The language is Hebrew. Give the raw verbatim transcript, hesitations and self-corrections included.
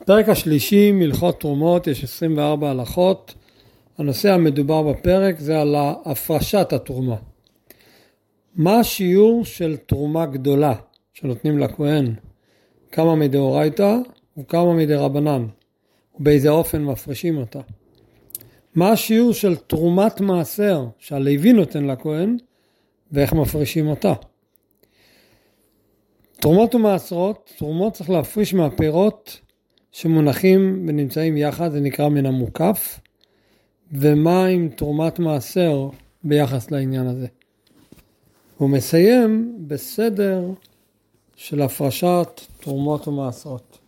פרק השלישי, מלכות תרומות, יש עשרים וארבע הלכות. הנושא המדובר בפרק זה על הפרשת התרומה. מה השיעור של תרומה גדולה שנותנים לכהן? כמה מדאורייתא וכמה מדרבנן? ובאיזה אופן מפרשים אותה? מה השיעור של תרומת מעשר שהלוי נותן לכהן ואיך מפרשים אותה? תרומות ומעשרות, תרומות צריך להפריש מהפירות שמונחים ונמצאים יחד, זה נקרא מן המוקף. ומה עם תרומת מעשר ביחס לעניין הזה? הוא מסיים בסדר של הפרשת תרומות ומעשרות.